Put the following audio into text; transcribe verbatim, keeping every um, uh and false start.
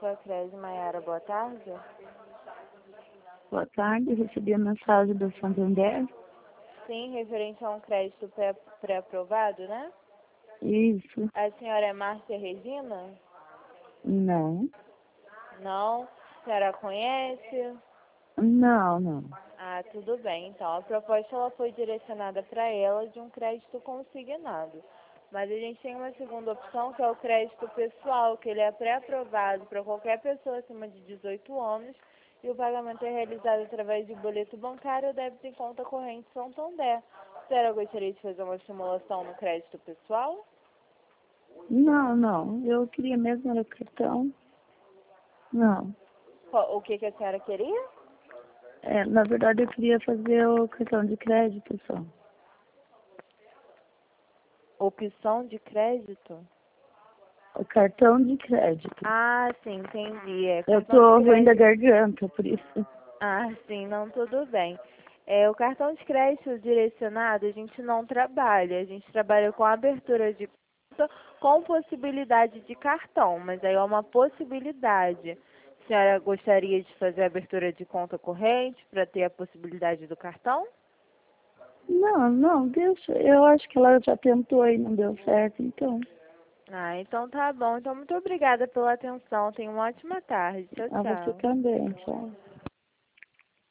Infacred, Maiara, boa tarde. Boa tarde, recebi a mensagem do Santander. Sim, referente a um crédito pré- pré-aprovado, né? Isso. A senhora é Márcia Regina? Não. Não? A senhora conhece? Não, não. Ah, tudo bem. Então, a proposta ela foi direcionada para ela de um crédito consignado. Mas a gente tem uma segunda opção, que é o crédito pessoal, que ele é pré-aprovado para qualquer pessoa acima de dezoito anos e o pagamento é realizado através de boleto bancário ou débito em conta corrente Santander. A senhora gostaria de fazer uma simulação no crédito pessoal? Não, não. Eu queria mesmo era cartão. Não. Qual- O que, que a senhora queria? É, na verdade, eu queria fazer o cartão de crédito só. Opção de crédito? O cartão de crédito. Ah, sim, entendi. É, Eu cartão tô de ruim da crédito. garganta, por isso. Ah, sim, não, tudo bem. É, o cartão de crédito direcionado a gente não trabalha, a gente trabalha com abertura de conta com possibilidade de cartão, mas aí é uma possibilidade. A senhora gostaria de fazer a abertura de conta corrente para ter a possibilidade do cartão? Não, não, deixa. Eu acho que ela já tentou e não deu certo, então. Ah, então tá bom. Então, muito obrigada pela atenção. Tenha uma ótima tarde. Tchau, A você tchau. também, tchau.